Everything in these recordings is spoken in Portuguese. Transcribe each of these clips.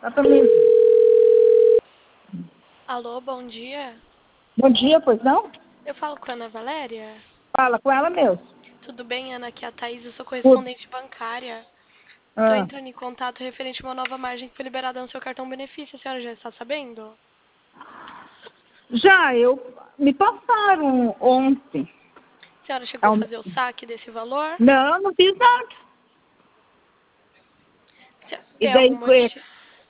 Exatamente. Alô, bom dia. Bom dia, pois não? Eu falo com a Ana Valéria? Fala com ela mesmo. Tudo bem, Ana? Aqui é a Thaís, eu sou Tudo. correspondente bancária. Estou Ah. entrando em contato referente a uma nova margem que foi liberada no seu cartão benefício. A senhora já está sabendo? Já, me passaram ontem. A senhora chegou a fazer o saque desse valor? Não, não fiz nada. E Tem daí, algum motivo?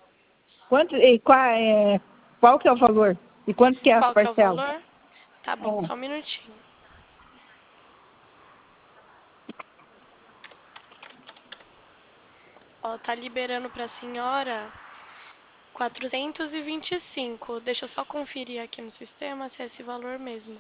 qual que é o valor? E quanto que é as Qual que é o parcelas? valor? Tá bom, só um minutinho. Ó, tá liberando pra senhora 425. Deixa eu só conferir aqui no sistema se é esse valor mesmo.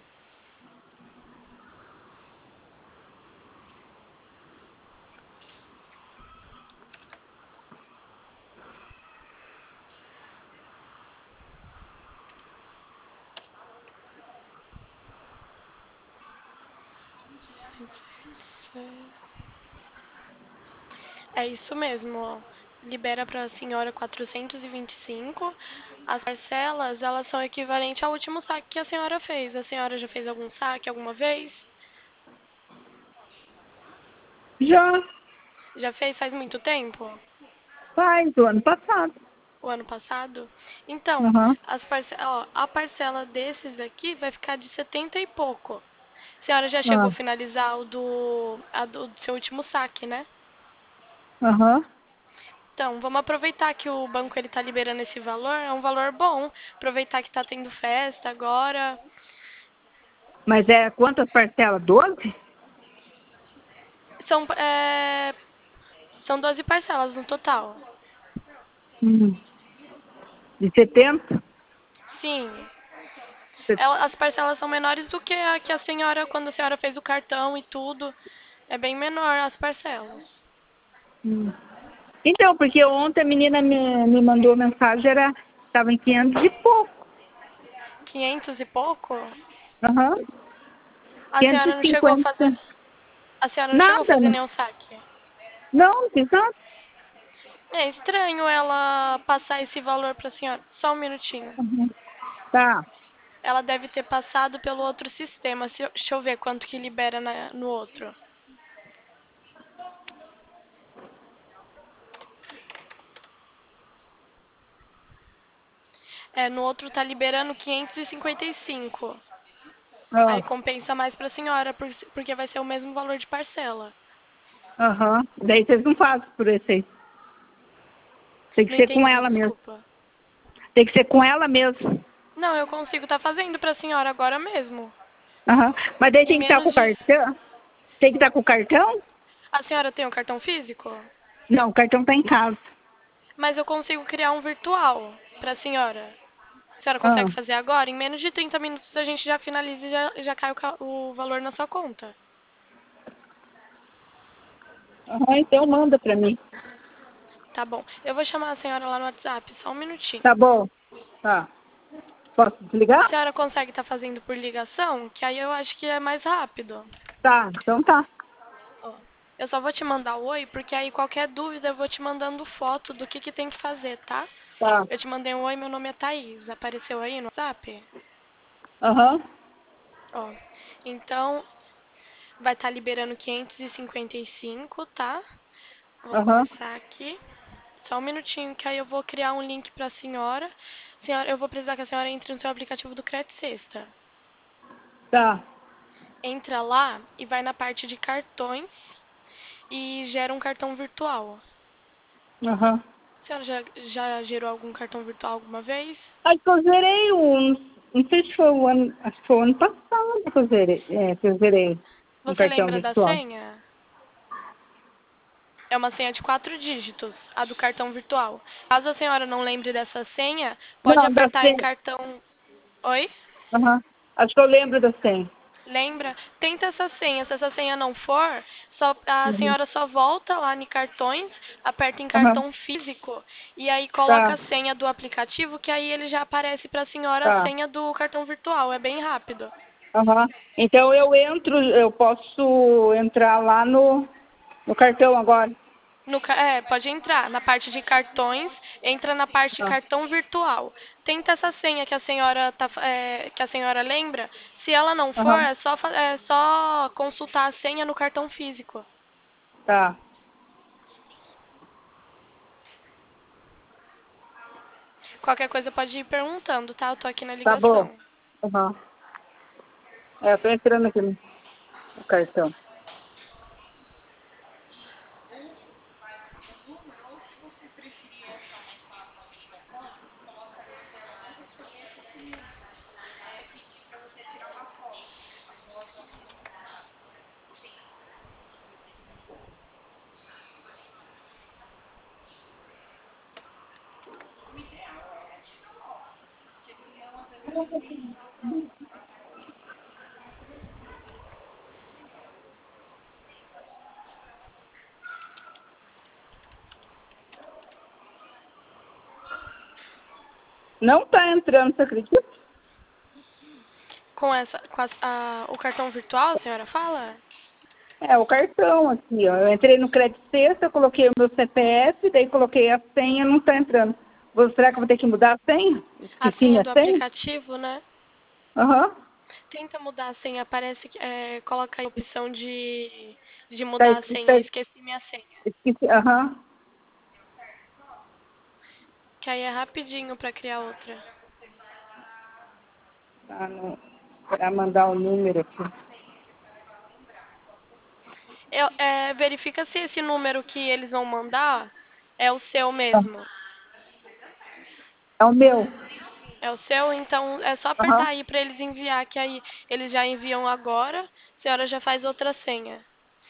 É isso mesmo, ó. Libera para a senhora 425. As parcelas, elas são equivalentes ao último saque que a senhora fez. A senhora já fez algum saque alguma vez? Já Já fez faz muito tempo? faz o ano passado. O ano passado? Então, Uhum. a parcela desses aqui vai ficar de 70 e pouco. A senhora já chegou Ah. a finalizar do seu último saque, né? Uhum. Então, vamos aproveitar que o banco ele tá liberando esse valor, é um valor bom. Aproveitar que tá tendo festa agora. Mas é quantas parcelas? 12? São, são 12 parcelas no total. De 70? Sim. As parcelas são menores do que a senhora, quando a senhora fez o cartão e tudo. É bem menor as parcelas. Então, porque ontem a menina me mandou mensagem, estava em 500 e pouco. 500 e pouco? Aham. A senhora não chegou a 550. fazer. A senhora não chegou a Nada, fazer né? nenhum saque. Não, fiz nada. É estranho ela passar esse valor pra senhora. Só um minutinho. Uhum. Tá. Ela deve ter passado pelo outro sistema. Deixa eu ver quanto que libera no outro. No outro tá liberando 555. Aí Ah. compensa mais pra senhora, porque vai ser o mesmo valor de parcela. Aham. Daí vocês não fazem por esse aí. Tem que Não ser com entendi, ela mesmo. desculpa. Tem que ser com ela mesmo. Não, eu consigo estar fazendo pra senhora agora mesmo. Aham. Mas daí Em tem que estar com menos o de... cartão? Tem que estar com o cartão? A senhora tem um cartão físico? Não, o cartão tá em casa. Mas eu consigo criar um virtual pra senhora. A senhora Ah. consegue fazer agora? Em menos de 30 minutos a gente já finaliza e já cai o valor na sua conta. Aham, então manda pra mim. Tá bom. Eu vou chamar a senhora lá no WhatsApp, só um minutinho. Tá bom. Tá. Posso A desligar? senhora consegue estar fazendo por ligação? Que aí eu acho que é mais rápido. Tá, então tá. Ó, eu só vou te mandar o oi, porque aí qualquer dúvida eu vou te mandando foto do que tem que fazer, tá? Tá. Eu te mandei um oi, meu nome é Thaís. Apareceu aí no WhatsApp? Aham. Ó, então vai estar liberando 555, tá? Vou Aham. começar aqui. Só um minutinho que aí eu vou criar um link pra senhora. Senhora, eu vou precisar que a senhora entre no seu aplicativo do Credit Sexta. Tá. Entra lá e vai na parte de cartões e gera um cartão virtual. Aham. A senhora já gerou algum cartão virtual alguma vez? Acho que eu zerei não sei se foi o ano, acho que foi o ano passado que eu zerei um Você cartão lembra da virtual. senha? É uma senha de 4 dígitos, a do cartão virtual. Caso a senhora não lembre dessa senha, pode Não, da apertar em senha. cartão. Oi? Aham. Acho que eu lembro da senha. Lembra? Tenta essa senha. Se essa senha não for, a Uhum. senhora só volta lá em cartões, aperta em Aham. cartão físico e aí coloca Tá, a senha do aplicativo, que aí ele já aparece para a senhora a tá. senha do cartão virtual. É bem rápido. Aham. Então eu posso entrar lá no cartão agora. Pode entrar na parte de cartões, entra na parte de Ah, cartão virtual. Tenta essa senha que a senhora que a senhora lembra. Se ela não for, aham, é só consultar a senha no cartão físico. tá. Qualquer coisa pode ir perguntando, tá? Eu tô aqui na Tá bom. ligação. Aham. Eu tô entrando aqui no cartão. Não tá entrando, você acredita? O cartão virtual, a senhora fala? É, o cartão aqui, ó. Eu entrei no Crédito Sexta, eu coloquei o meu CPF, daí coloquei a senha, não tá entrando. Será que eu vou ter que mudar a senha? A Esqueci senha minha do senha? aplicativo, né? Aham. Tenta mudar a senha, aparece, coloca aí a opção de Tá mudar a escrito, senha. Esqueci minha senha. esqueci, aham. Que aí é rapidinho pra criar outra. Tá pra mandar o número aqui. Verifica se esse número que eles vão mandar é o seu Ah, mesmo. é o meu. É o seu, então é só apertar Aham. aí pra eles enviar, que aí eles já enviam agora, a senhora já faz outra senha.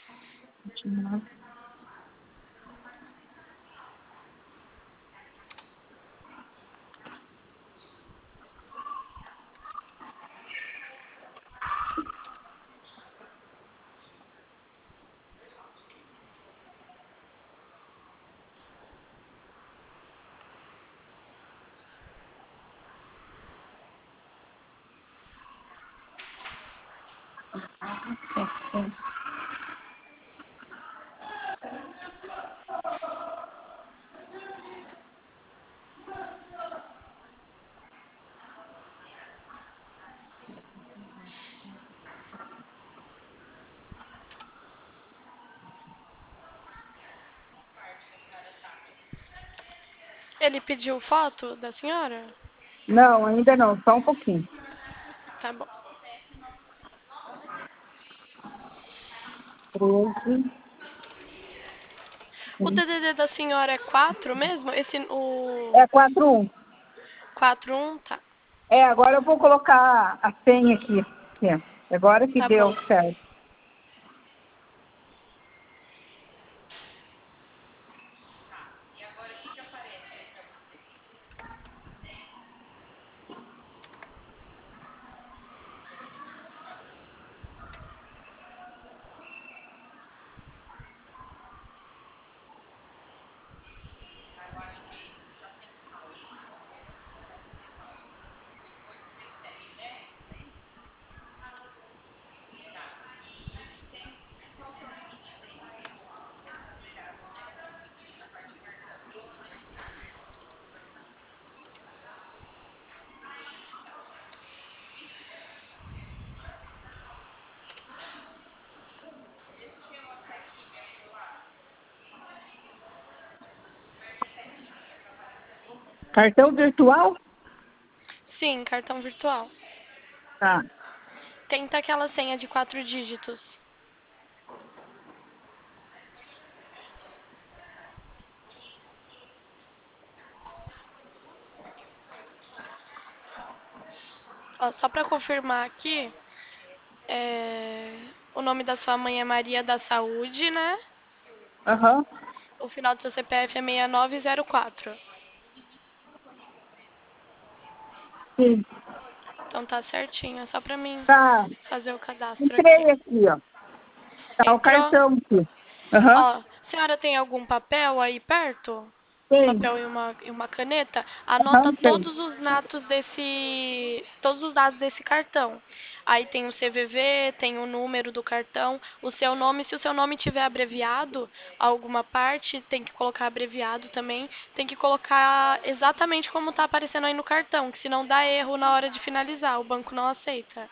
Ele pediu foto da senhora? Não, ainda não, só um pouquinho. Tá bom. 13. O DDD da senhora é 4 mesmo? É 41. 41, tá. É, agora eu vou colocar a senha aqui. Aqui. Agora que Tá deu bom. certo. Cartão virtual? Sim, cartão virtual. Tá. Tenta aquela senha de 4 dígitos. Ó, só pra confirmar aqui, o nome da sua mãe é Maria da Saúde, né? Aham. O final do seu CPF é 6904. Sim. Então tá certinho, é só pra mim Tá. fazer o cadastro aqui. Entrei aqui, ó. Tá o Entrou? cartão aqui. Aham. Ó, senhora tem algum papel aí perto? Tem. papel e uma caneta, anota Aham, tem. todos os dados desse cartão. Aí tem o CVV, tem o número do cartão, o seu nome, se o seu nome tiver abreviado, alguma parte, tem que colocar abreviado também, tem que colocar exatamente como está aparecendo aí no cartão, que senão dá erro na hora de finalizar, o banco não aceita.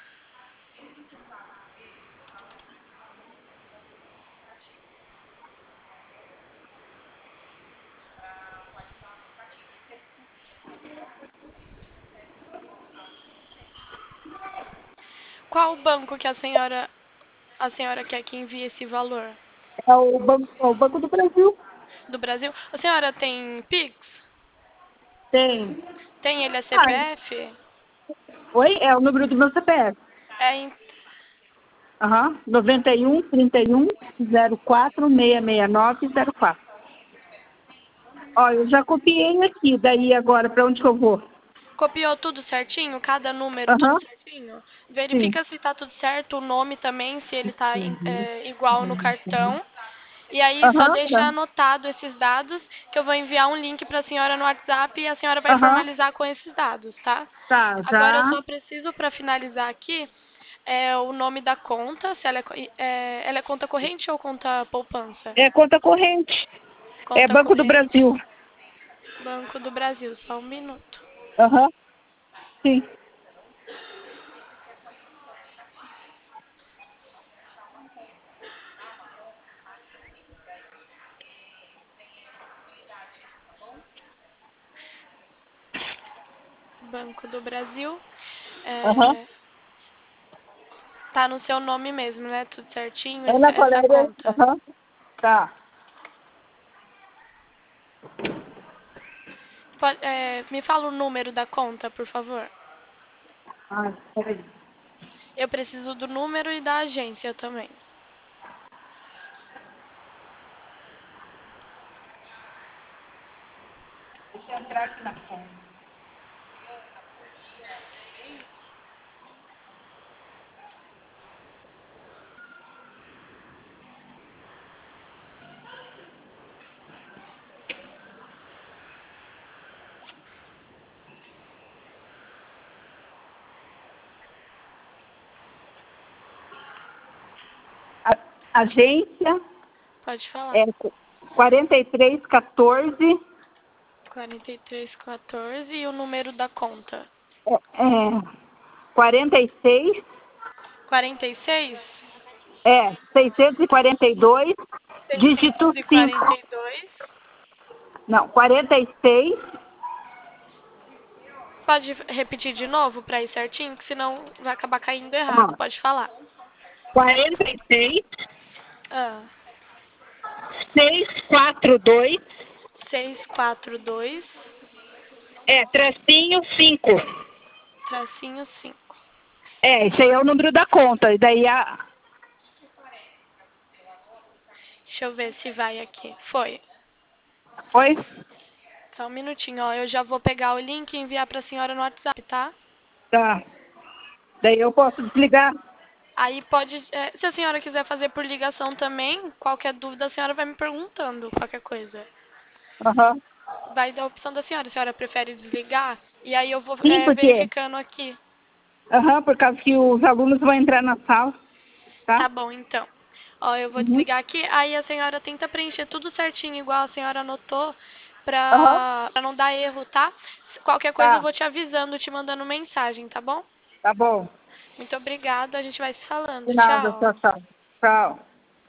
Qual banco que a senhora quer que envie esse valor? É o Banco do Brasil. Do Brasil? A senhora tem Pix? Tem. Tem ele é Ah, CPF? oi? É o número do meu CPF. É em... Aham. 91 31 04 669 04. Ó, eu já copiei aqui. Daí agora, para onde que eu vou? Copiou tudo certinho? Cada número tudo Aham. certinho? Sim. Verifica se tá tudo certo, o nome também, se ele tá igual no cartão. E aí só Aham. deixa anotado esses dados, que eu vou enviar um link para a senhora no WhatsApp e a senhora vai Aham. formalizar com esses dados, tá? Tá, Agora eu já. só preciso, para finalizar aqui, o nome da conta, se ela é conta corrente ou conta poupança? É conta corrente. É Conta Banco do corrente, Brasil. Banco do Brasil, só um minuto. Aham. Sim. Banco do Brasil. Aham. Tá no seu nome mesmo, né? Tudo certinho, Ana essa Valéria. conta. Aham. Tá. Me fala o número da conta, por favor. Ah, peraí. Eu preciso do número e da agência também. Deixa eu entrar aqui na conta. Agência Pode falar. é 4314 4314 e o número da conta. é 46 46? é 642 dígito 5. 642. Não, 46 Pode repetir de novo para ir certinho, que senão vai acabar caindo errado. ó, Pode falar. 46 Ah, 642 642, tracinho 5. tracinho 5. Esse aí é o número da conta. E daí Deixa eu ver se vai aqui. Foi. Oi? Só um minutinho, ó. Eu já vou pegar o link e enviar para a senhora no WhatsApp, tá? Tá. Daí eu posso desligar. Aí pode, se a senhora quiser fazer por ligação também, qualquer dúvida a senhora vai me perguntando, qualquer coisa. Aham. Vai dar a opção da senhora, a senhora prefere desligar? E aí eu vou Sim, porque verificando aqui. por causa que os alunos vão entrar na sala, tá? Tá bom, então. Ó, eu vou Uhum. desligar aqui, aí a senhora tenta preencher tudo certinho, igual a senhora anotou, Aham. pra não dar erro, tá? Qualquer coisa eu Tá. vou te avisando, te mandando mensagem, tá bom? Tá bom. Muito obrigada, a gente vai se falando. De nada, Tchau. tchau, tchau. Tchau.